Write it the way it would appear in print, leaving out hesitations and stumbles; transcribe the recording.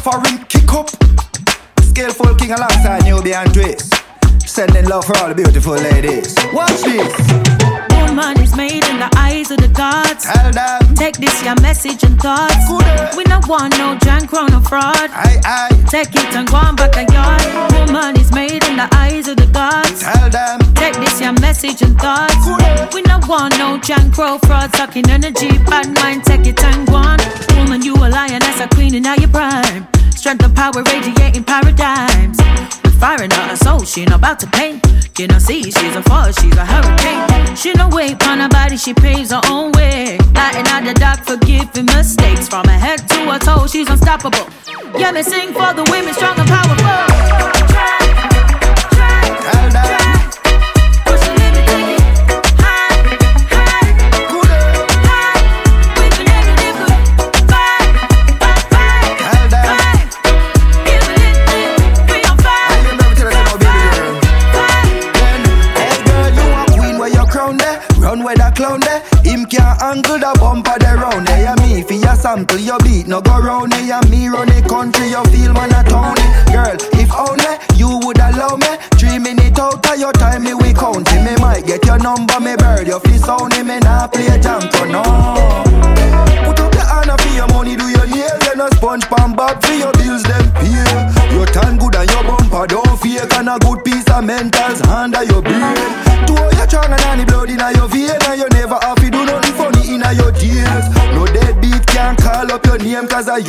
Suffering kick up. Skillful king alongside Newbie and Twist. Sending love for all the beautiful ladies. Watch this. Woman is made in the eyes of the gods. Tell them. Take this your message and thoughts. Good. We don't want no junk, crown or fraud. Aye. Take it and go on back a yard. Woman is made in the eyes of the gods. Tell them. Take this your message and thoughts. Good. We don't want no junk, crow, fraud, sucking energy. Bad mind, take it and go on. Woman, you a lioness, a queen in your prime. Strength and power radiating paradigms. Firing out her soul, she ain't about to paint. You know, see, she's a force, she's a hurricane. She no wait on her body, she paves her own way. Lighting out the dark, forgiving mistakes. From her head to her toe, she's unstoppable. Yeah, me sing for the women, strong and powerful. Push the limit, take it high. Good. High. We can never live good. Fight. Give it, we on fire. Run where the clown there. Him can't angle the bumper there round there. Yeah, me for your sample, your beat no go round there. Yeah, me run the country, you feel man a Tony. Girl, if only you would allow me 3 minutes out of your time, me we counting. Me might get your number, me bird, your fist sound. Me nah play Janko, no. Put up your hand for your money, do your nails. And a sponge pan bag for your bills, them pay. Your tan good and your bumper don't fake. And a good piece of mentals under your brain. To all your channel and the blood in your vein. And you never have to do nothing funny in your tears. No deadbeat can't call up your name cause I